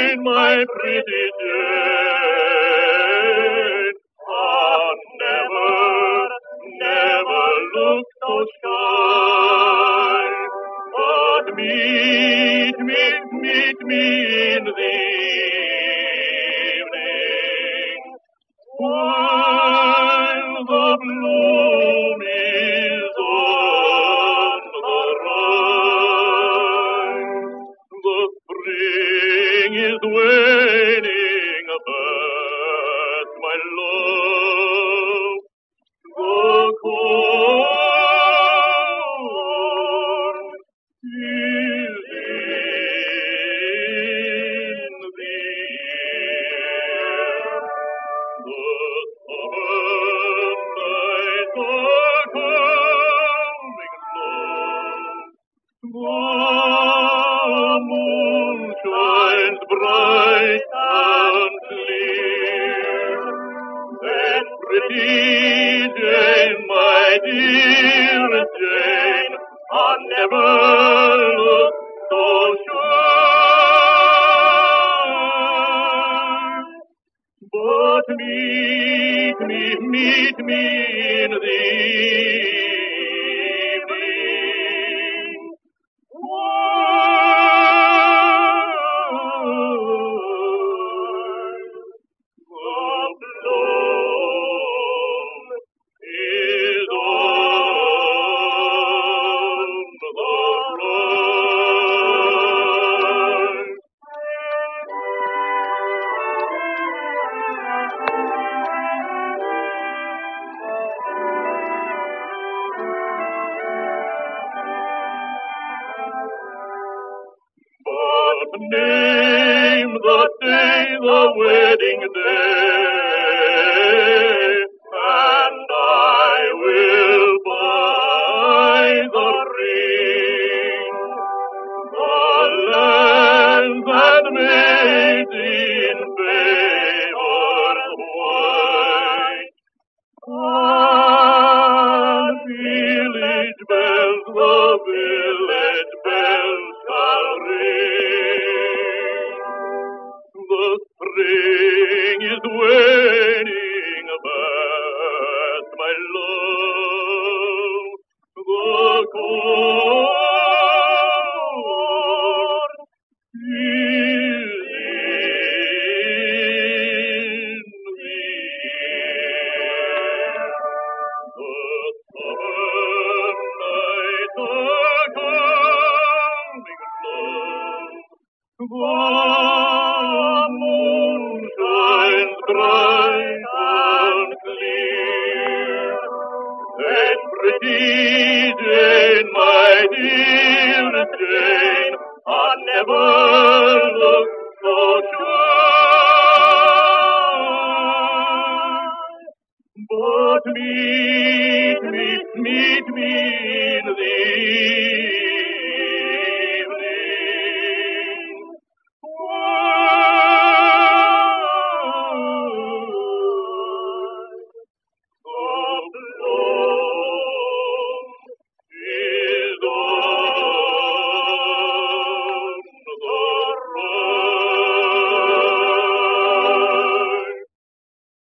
Jane, my pretty Jane. Ah, never looked so shy. But meet me in the evening, while the bloom is on the rise. The spring is waning, but my love, the corn is in the air. The summer nights are coming slow. The moon shines bright and clear. Then pretty Jane, my dear Jane, I never looked so shy. But meet me in the evening, while the bloom is on the rise. But name the day, the wedding day, and I will buy the ring. The lands and maids in favor white, and village bells, the village bells shall ring. The spring is waning, but my love, the corn is in the air. The summer nights are coming slow. The moon shines bright and clear. Then pretty Jane, my dear Jane, I never looked